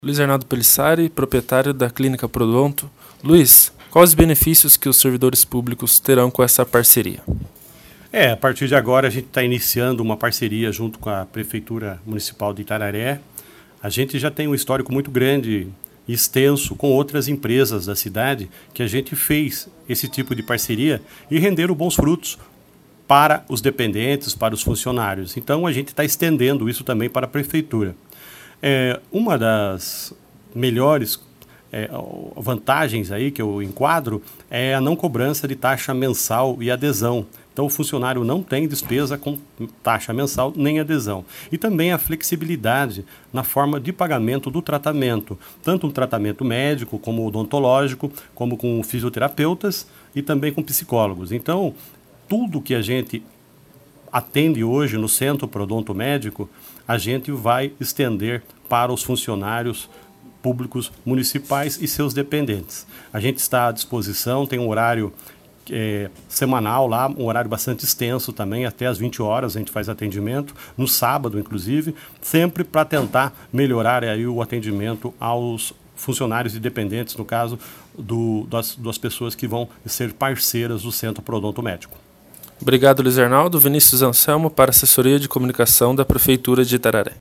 Luiz Arnaldo Pelissari, proprietário da Clínica Prodonto. Luiz, quais os benefícios que os servidores públicos terão com essa parceria? A partir de agora a gente está iniciando uma parceria junto com a Prefeitura Municipal de Itararé. A gente já tem um histórico muito grande e extenso com outras empresas da cidade que a gente fez esse tipo de parceria e renderam bons frutos para os dependentes, para os funcionários. Então a gente está estendendo isso também para a Prefeitura. Uma das melhores vantagens aí que eu enquadro é a não cobrança de taxa mensal e adesão. Então, o funcionário não tem despesa com taxa mensal nem adesão. E também a flexibilidade na forma de pagamento do tratamento, tanto um tratamento médico como odontológico, como com fisioterapeutas e também com psicólogos. Então, tudo que a gente atende hoje no Centro Prodonto Médico, a gente vai estender para os funcionários públicos municipais e seus dependentes. A gente está à disposição, tem um horário semanal lá, um horário bastante extenso também, até às 20 horas a gente faz atendimento, no sábado inclusive, sempre para tentar melhorar aí o atendimento aos funcionários e dependentes, no caso das pessoas que vão ser parceiras do Centro Prodonto Médico. Obrigado, Luiz Arnaldo. Vinícius Anselmo, para a Assessoria de Comunicação da Prefeitura de Itararé.